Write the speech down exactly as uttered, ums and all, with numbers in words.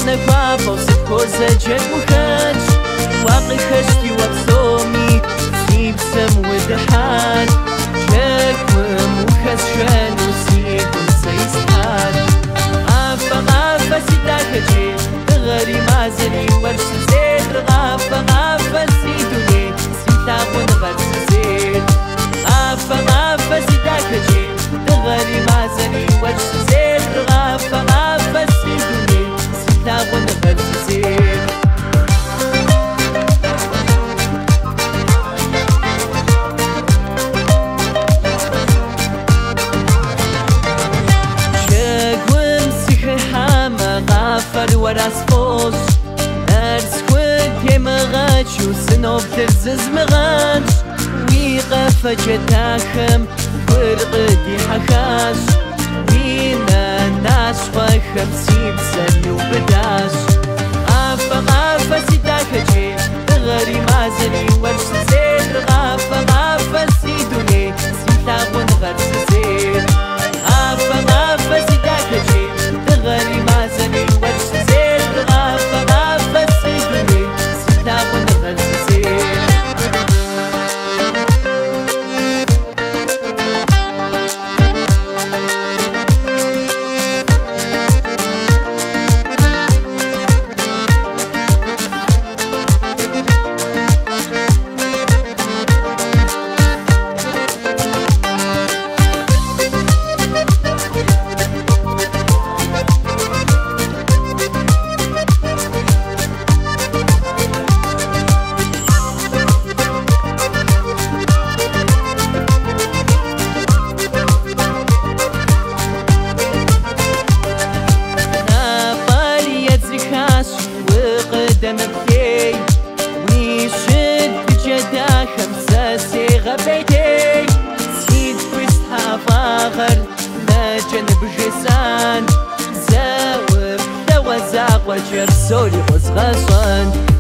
نكوا بوسط كوزة جد مخاج واقي خشتي وبصومي سيب سم ودحان جاك ومخز شان وسيب وسيستحان غافة غافة سيداك جيب غري مازني ورش زيد غافة غافة سيدوني سيتاق ونغرس زيد غافة غافة سيداك جيب غري مازني ورش زيد غافة غافة سيدوني سيتاق ونغرس زيد وراس فوش نرس خود يمغاش وسنوب ترزز مغاش ويقف جتاخم ورقدي حخاش وينا ناش وخم سيب سن وبداش غافة غافة سيداك جيب غري مازني ورش زيد غافة غافة سيدوني سيتاق ونغرس زيد غافة غافة سيداك جيب غري مازني ورش دمبكي ويشد بجدا خمسة سيغة بيتي سيد ويسحى فاخر ما جنب جسان زاوب دوزاق وجر سوري غصغصان